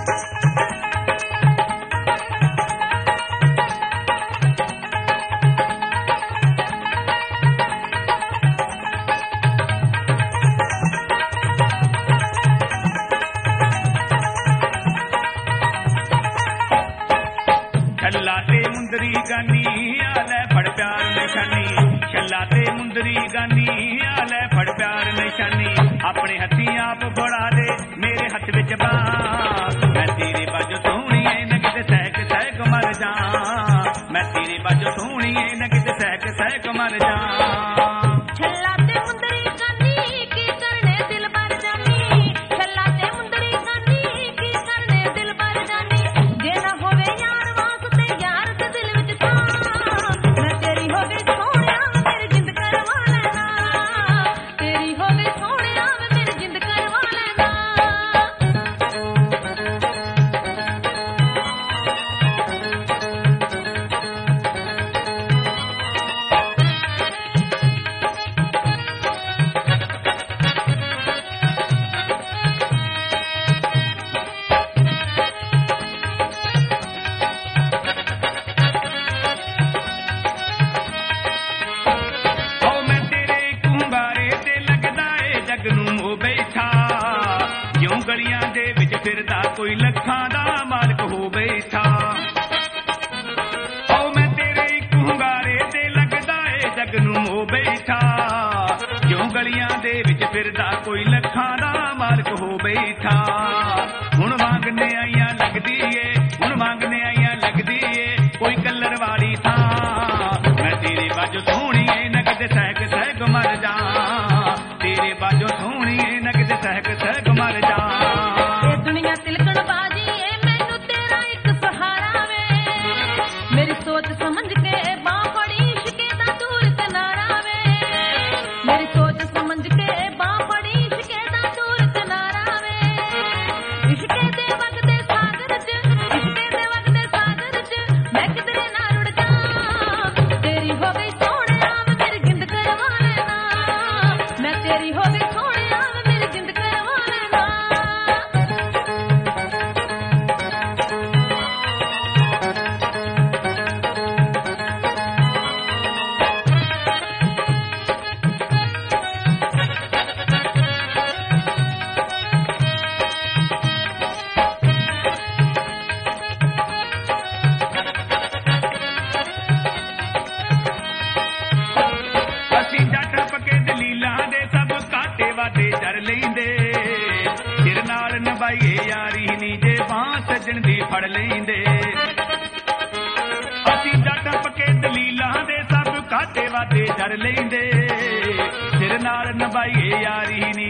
छल्ला ते मुंदरी गानी आले फड़ प्यार निशानी, छल्ला ते मुंदरी गानी आले फड़ प्यार निशानी, अपने हथी आप फड़ा दे मेरे हथ विच बांस, मैं तेरे बाजो सोहणीए न किते सहक सहक मर जा, मैं तेरे बाजो सोहणीए न किते सहक सहक मर जा। गलियां दे विच फिरदा कोई लखां दा मालक हो बैठा, ओ मैं तेरे इक हुंगारे ते लगदा ए जग नूं हो बैठा, क्यों गलियां दे विच फिरदा कोई लखां दा मालक हो बैठा। हुण मंगने आईयां लगदी ए, हुण मंगने आईयां लगदी ए कोई कलर वाली थां, मैं तेरे बाजो सोहणीए न किते सहक सहक मर जा, तेरे बाजो सोहणीए न किते सहक सहक मर जा। डर लेंदे सिर नाल नभाईए यारी नी जे बांह सजण दी फड़ लेंदे, असीं जट पके दलीलां दे सब घाटे वादे डर लेंदे, सिर नाल नभाईए यारी नी